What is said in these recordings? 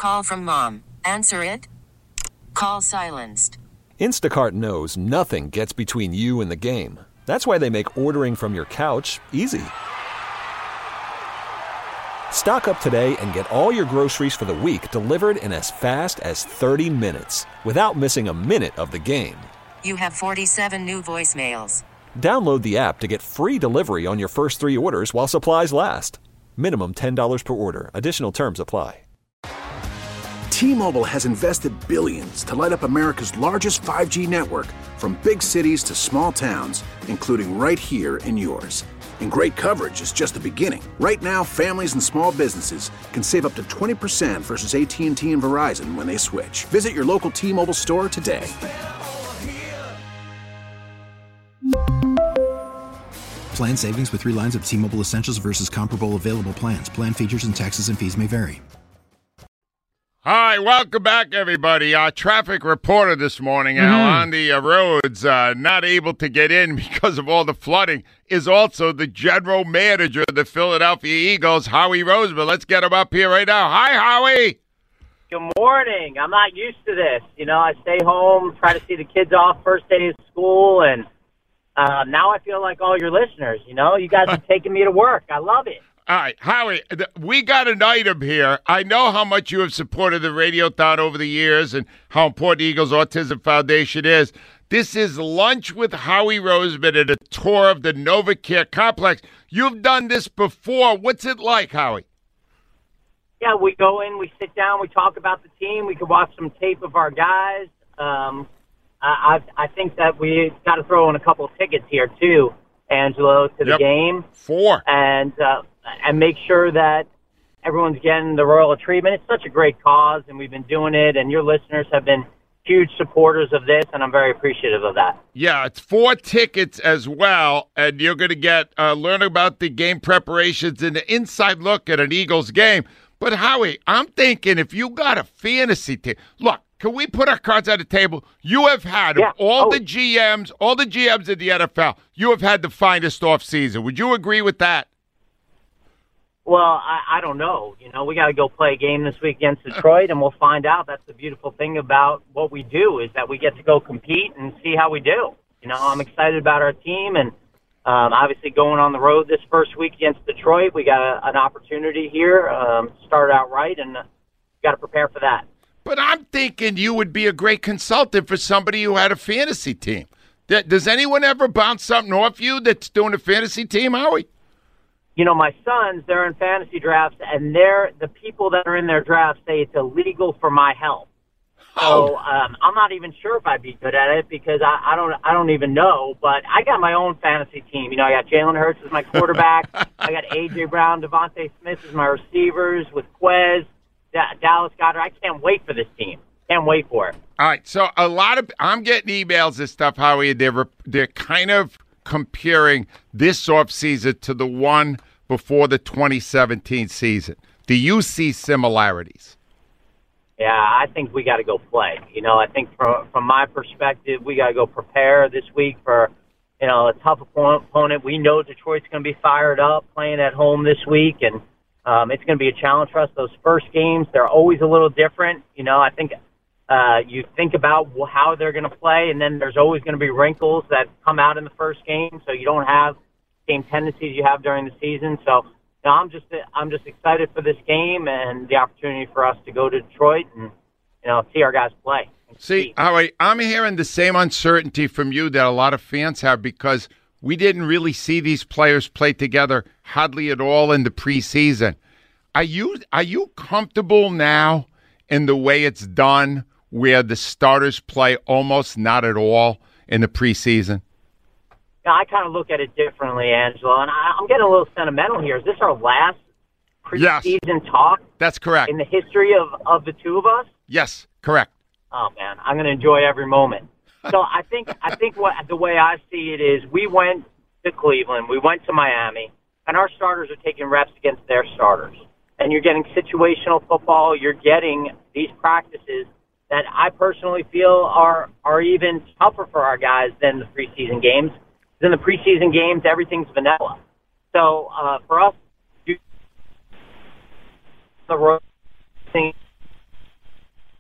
Call from mom. Answer it. Call silenced. Instacart knows nothing gets between you and the game. That's why they make ordering from your couch easy. Stock up today and get all your groceries for the week delivered in as fast as 30 minutes without missing a minute of the game. You have 47 new voicemails. Download the app to get free delivery on your first 3 orders while supplies last. Minimum $10 per order. Additional terms apply. T-Mobile has invested billions to light up America's largest 5G network, from big cities to small towns, including right here in yours. And great coverage is just the beginning. Right now, families and small businesses can save up to 20% versus AT&T and Verizon when they switch. Visit your local T-Mobile store today. Plan savings with 3 lines of T-Mobile Essentials versus comparable available plans. Plan features and taxes and fees may vary. Hi, welcome back, everybody. Our traffic reporter this morning, on the roads, not able to get in because of all the flooding, is also the general manager of the Philadelphia Eagles, Howie Roseman. Let's get him up here right now. Hi, Howie. Good morning. I'm not used to this. You know, I stay home, try to see the kids off first day of school, and now I feel like all your listeners. You know, you guys are taking me to work. I love it. All right, Howie, we got an item here. I know how much you have supported the Radiothon over the years and how important the Eagles Autism Foundation is. This is Lunch with Howie Roseman at a tour of the NovaCare complex. You've done this before. What's it like, Howie? Yeah, we go in, we sit down, we talk about the team. We can watch some tape of our guys. I think that we got to throw in a couple of tickets here, too, Angelo, to the game. 4. And make sure that everyone's getting the royal treatment. It's such a great cause, and we've been doing it, and your listeners have been huge supporters of this, and I'm very appreciative of that. Yeah, it's 4 tickets as well, and you're going to get learn about the game preparations and the inside look at an Eagles game. But, Howie, I'm thinking if you got a fantasy team, look, can we put our cards on the table? You have had the GMs in the NFL, you have had the finest offseason. Would you agree with that? Well, I don't know. You know, we got to go play a game this week against Detroit, and we'll find out. That's the beautiful thing about what we do is that we get to go compete and see how we do. You know, I'm excited about our team, and obviously going on the road this first week against Detroit, we got an opportunity here. Start out right, and got to prepare for that. But I'm thinking you would be a great consultant for somebody who had a fantasy team. Does anyone ever bounce something off you that's doing a fantasy team, Howie? You know, my sons, they're in fantasy drafts, and the people that are in their drafts say it's illegal for my health. So I'm not even sure if I'd be good at it because I don't even know. But I got my own fantasy team. You know, I got Jalen Hurts as my quarterback. I got A.J. Brown, Devontae Smith as my receivers with Quez, Dallas Goedert. I can't wait for this team. Can't wait for it. All right, so I'm getting emails and stuff, Howie. They're kind of comparing this offseason to the one before the 2017 season. Do you see similarities? Yeah, I think we got to go play. You know, I think from my perspective, we got to go prepare this week for, you know, a tough opponent. We know Detroit's going to be fired up playing at home this week, and it's going to be a challenge for us. Those first games, they're always a little different. You know, I think you think about how they're going to play, and then there's always going to be wrinkles that come out in the first game, so you don't have the same tendencies you have during the season. So, you know, I'm just excited for this game and the opportunity for us to go to Detroit and, you know, see our guys play. See, Howie, I'm hearing the same uncertainty from you that a lot of fans have because we didn't really see these players play together hardly at all in the preseason. Are you comfortable now in the way it's done where the starters play almost not at all in the preseason? Yeah, I kind of look at it differently, Angelo, and I'm getting a little sentimental here. Is this our last preseason talk? That's correct. In the history of the two of us? Yes, correct. Oh, man, I'm going to enjoy every moment. So I think what the way I see it is we went to Cleveland, we went to Miami, and our starters are taking reps against their starters. And you're getting situational football. You're getting these practices that I personally feel are even tougher for our guys than the preseason games. In the preseason games, everything's vanilla. So for us, the road thing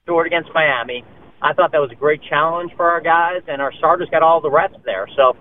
Stewart against Miami. I thought that was a great challenge for our guys, and our starters got all the reps there. So,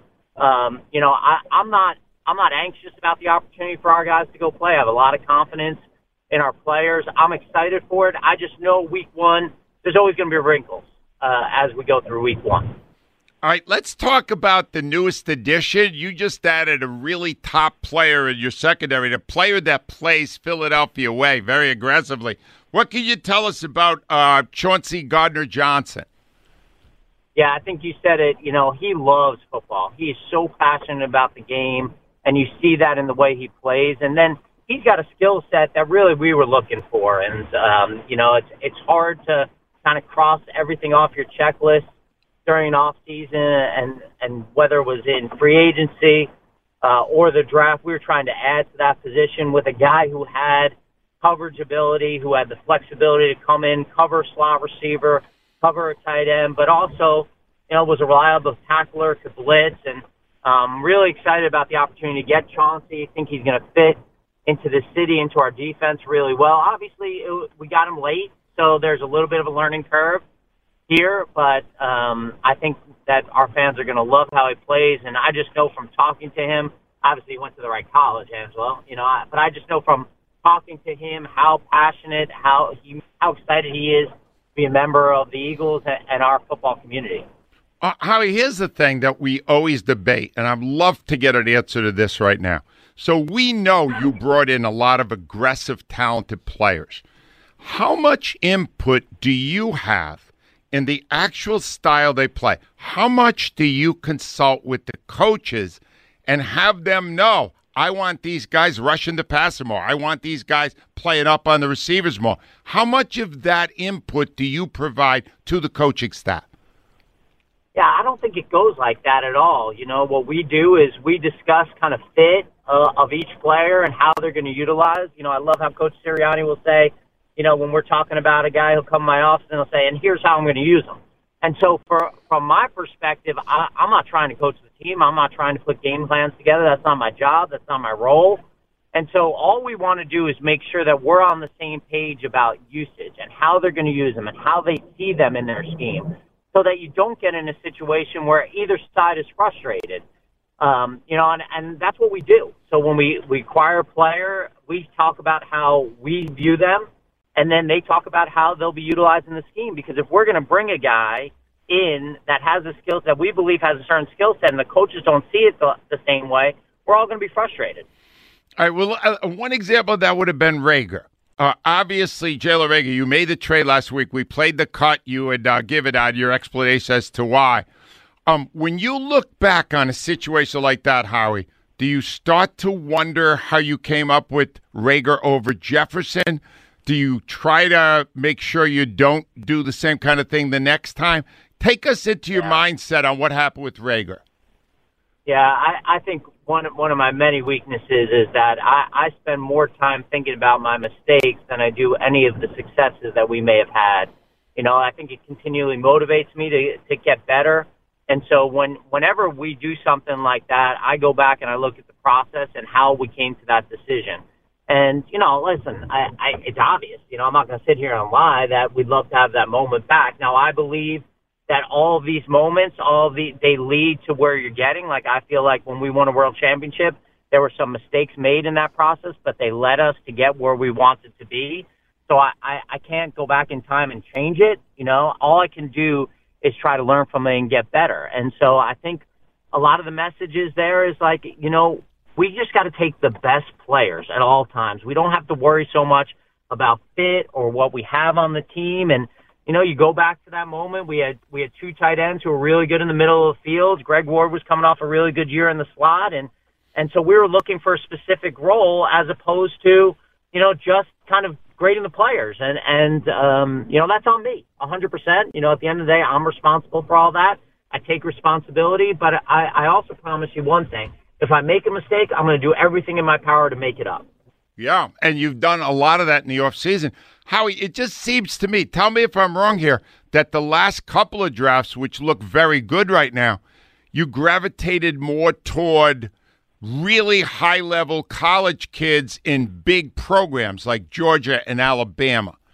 I'm not anxious about the opportunity for our guys to go play. I have a lot of confidence in our players. I'm excited for it. I just know week one, there's always going to be wrinkles as we go through week one. All right, let's talk about the newest addition. You just added a really top player in your secondary, the player that plays Philadelphia way very aggressively. What can you tell us about Chauncey Gardner-Johnson? Yeah, I think you said it. You know, he loves football. He is so passionate about the game, and you see that in the way he plays. And then he's got a skill set that really we were looking for. And, it's hard to kind of cross everything off your checklist during off season, and whether it was in free agency or the draft, we were trying to add to that position with a guy who had coverage ability, who had the flexibility to come in, cover slot receiver, cover a tight end, but also, was a reliable tackler, could blitz, and really excited about the opportunity to get Chauncey. I think he's going to fit into the city, into our defense really well. Obviously, we got him late, so there's a little bit of a learning curve here, but I think that our fans are going to love how he plays, and I just know from talking to him, obviously he went to the right college, Angelo, but I just know from talking to him how passionate, how excited he is to be a member of the Eagles and our football community. Howie, here's the thing that we always debate, and I'd love to get an answer to this right now. So we know you brought in a lot of aggressive, talented players. How much input do you have in the actual style they play? How much do you consult with the coaches and have them know, I want these guys rushing the passer more. I want these guys playing up on the receivers more. How much of that input do you provide to the coaching staff? Yeah, I don't think it goes like that at all. What we do is we discuss kind of fit of each player and how they're going to utilize. I love how Coach Sirianni will say, when we're talking about a guy who'll come to my office and he'll say, and here's how I'm going to use him. And so from my perspective, I'm not trying to coach the team. I'm not trying to put game plans together. That's not my job. That's not my role. And so all we want to do is make sure that we're on the same page about usage and how they're going to use them and how they see them in their scheme so that you don't get in a situation where either side is frustrated. And that's what we do. So when we acquire a player, we talk about how we view them, and then they talk about how they'll be utilized in the scheme. Because if we're going to bring a guy in that has a skill set, we believe has a certain skill set, and the coaches don't see it the same way, we're all going to be frustrated. All right, well, one example of that would have been Reagor. Obviously, Jalen Reagor, you made the trade last week. We played the cut. You would give it out your explanation as to why. When you look back on a situation like that, Howie, do you start to wonder how you came up with Reagor over Jefferson? Do you try to make sure you don't do the same kind of thing the next time? Take us into your mindset on what happened with Reagor. Yeah, I think one of my many weaknesses is that I spend more time thinking about my mistakes than I do any of the successes that we may have had. I think it continually motivates me to get better. And so whenever we do something like that, I go back and I look at the process and how we came to that decision. And, listen, it's obvious. I'm not going to sit here and lie that we'd love to have that moment back. Now, I believe that all of these moments, they lead to where you're getting. Like, I feel like when we won a world championship, there were some mistakes made in that process, but they led us to get where we wanted to be. So I can't go back in time and change it. All I can do is try to learn from it and get better. And so I think a lot of the messages there is like, we just got to take the best players at all times. We don't have to worry so much about fit or what we have on the team. And, you go back to that moment. We had two tight ends who were really good in the middle of the field. Greg Ward was coming off a really good year in the slot. And so we were looking for a specific role as opposed to, just kind of grading the players. And that's on me 100%. At the end of the day, I'm responsible for all that. I take responsibility, but I also promise you one thing. If I make a mistake, I'm going to do everything in my power to make it up. Yeah, and you've done a lot of that in the offseason. Howie, it just seems to me, tell me if I'm wrong here, that the last couple of drafts, which look very good right now, you gravitated more toward really high-level college kids in big programs like Georgia and Alabama.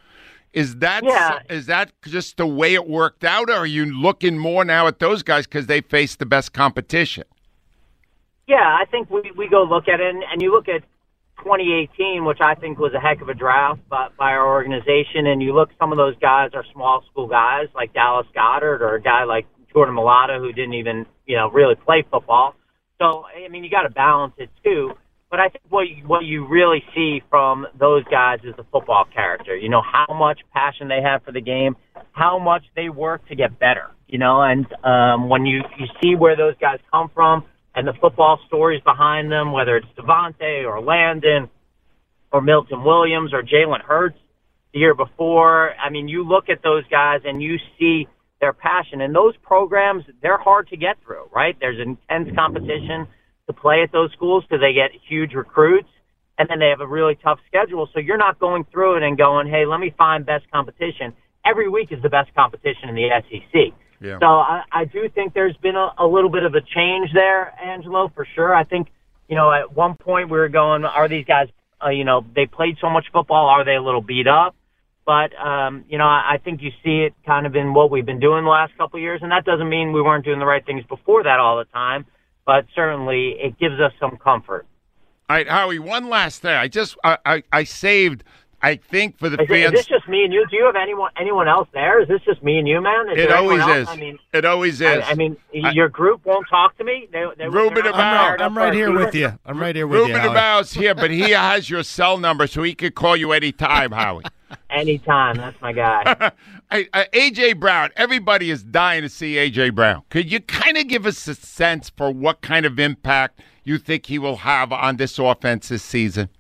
Is that Yeah. is that just the way it worked out, or are you looking more now at those guys because they face the best competition? Yeah, I think we go look at it, and you look at 2018, which I think was a heck of a draft by our organization, and you look, some of those guys are small school guys like Dallas Goedert or a guy like Jordan Mailata who didn't even, really play football. So, I mean, you got to balance it too. But I think what you really see from those guys is the football character. How much passion they have for the game, how much they work to get better. And when you see where those guys come from and the football stories behind them, whether it's Devontae or Landon or Milton Williams or Jalen Hurts the year before, I mean, you look at those guys and you see their passion. And those programs, they're hard to get through, right? There's intense competition to play at those schools because they get huge recruits, and then they have a really tough schedule. So you're not going through it and going, hey, let me find best competition. Every week is the best competition in the SEC. Yeah. So I do think there's been a little bit of a change there, Angelo, for sure. I think, at one point we were going, are these guys, they played so much football, are they a little beat up? But, I think you see it kind of in what we've been doing the last couple of years, and that doesn't mean we weren't doing the right things before that all the time. But certainly it gives us some comfort. All right, Howie, one last thing. I saved, I think, for the fans. Is this just me and you? Do you have anyone else there? Is this just me and you, man? It always is. It always is. Your group won't talk to me? Ruben Abao. I'm right here with you. Ruben Abao's here, but he has your cell number, so he could call you anytime, Howie. Anytime. That's my guy. A.J. Brown, everybody is dying to see A.J. Brown. Could you kind of give us a sense for what kind of impact you think he will have on this offense this season?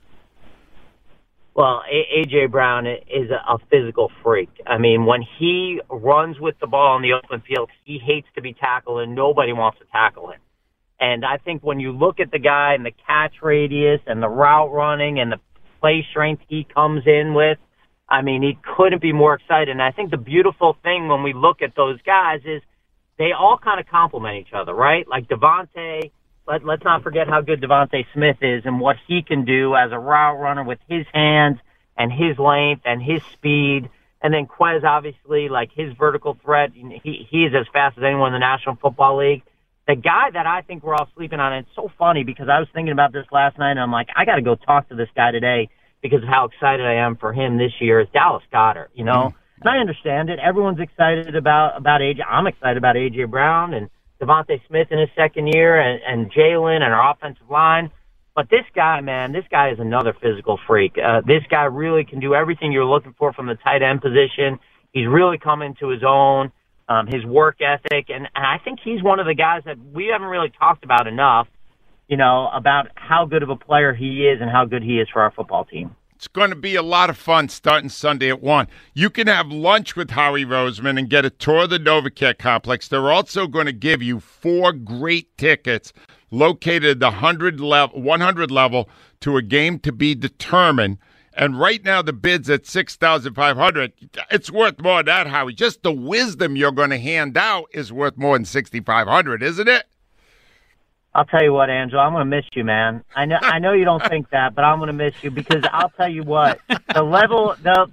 Well, A.J. Brown is a physical freak. I mean, when he runs with the ball in the open field, he hates to be tackled, and nobody wants to tackle him. And I think when you look at the guy and the catch radius and the route running and the play strength he comes in with, I mean, he couldn't be more excited. And I think the beautiful thing when we look at those guys is they all kind of complement each other, right? Like Devontae, let's not forget how good Devontae Smith is and what he can do as a route runner with his hands and his length and his speed. And then Quez, obviously, like his vertical threat, he is as fast as anyone in the National Football League. The guy that I think we're all sleeping on, and it's so funny because I was thinking about this last night, and I'm like, I got to go talk to this guy today because of how excited I am for him this year, is Dallas Goedert, And I understand it. Everyone's excited about AJ. I'm excited about A.J. Brown and Devontae Smith in his second year and Jalen and our offensive line. But this guy, man, this guy is another physical freak. This guy really can do everything you're looking for from the tight end position. He's really come into his own, his work ethic. And I think he's one of the guys that we haven't really talked about enough, about how good of a player he is and how good he is for our football team. It's going to be a lot of fun starting Sunday at 1. You can have lunch with Howie Roseman and get a tour of the NovaCare complex. They're also going to give you 4 great tickets located at the 100 level to a game to be determined. And right now the bid's at $6,500. It's worth more than that, Howie. Just the wisdom you're going to hand out is worth more than $6,500, isn't it? I'll tell you what, Angelo, I'm going to miss you, man. I know you don't think that, but I'm going to miss you because I'll tell you what, the level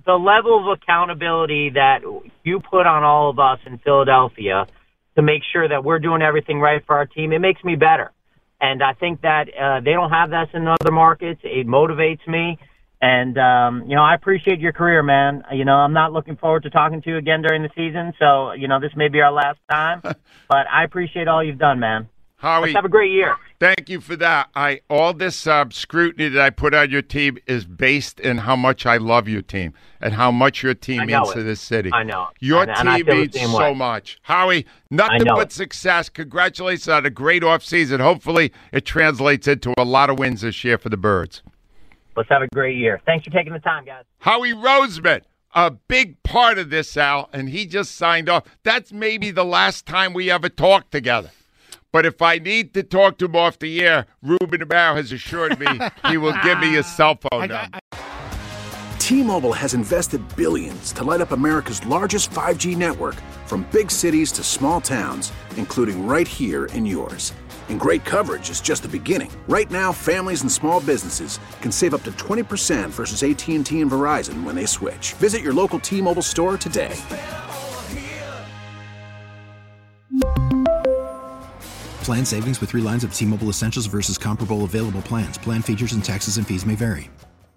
of accountability that you put on all of us in Philadelphia to make sure that we're doing everything right for our team, it makes me better. And I think that they don't have that in other markets. It motivates me. And, I appreciate your career, man. I'm not looking forward to talking to you again during the season. So, this may be our last time, but I appreciate all you've done, man. Howie, let's have a great year. Thank you for that. All this scrutiny that I put on your team is based in how much I love your team and how much your team means to this city. I know. Your team means so much. Howie, nothing but success. Congratulations on a great offseason. Hopefully it translates into a lot of wins this year for the Birds. Let's have a great year. Thanks for taking the time, guys. Howie Roseman, a big part of this, Al, and he just signed off. That's maybe the last time we ever talked together. But if I need to talk to him off the air, Ruben Abao has assured me he will give me his cell phone number. T-Mobile has invested billions to light up America's largest 5G network, from big cities to small towns, including right here in yours. And great coverage is just the beginning. Right now, families and small businesses can save up to 20% versus AT&T and Verizon when they switch. Visit your local T-Mobile store today. Plan savings with 3 lines of T-Mobile Essentials versus comparable available plans. Plan features and taxes and fees may vary.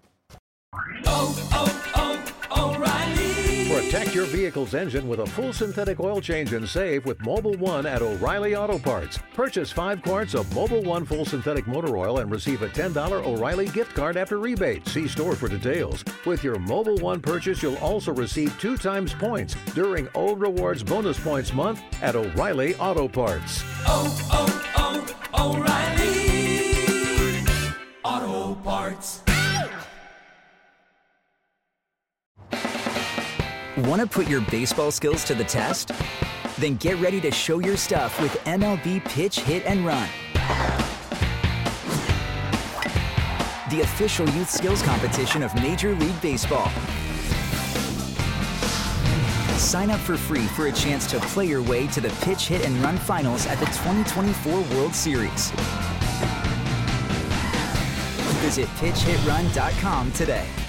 Protect your vehicle's engine with a full synthetic oil change and save with Mobil 1 at O'Reilly Auto Parts. Purchase 5 quarts of Mobil 1 full synthetic motor oil and receive a $10 O'Reilly gift card after rebate. See store for details. With your Mobil 1 purchase, you'll also receive 2 times points during O Rewards Bonus Points Month at O'Reilly Auto Parts. O'Reilly Auto Parts. Want to put your baseball skills to the test? Then get ready to show your stuff with MLB Pitch, Hit, and Run. The official youth skills competition of Major League Baseball. Sign up for free for a chance to play your way to the Pitch, Hit, and Run finals at the 2024 World Series. Visit PitchHitRun.com today.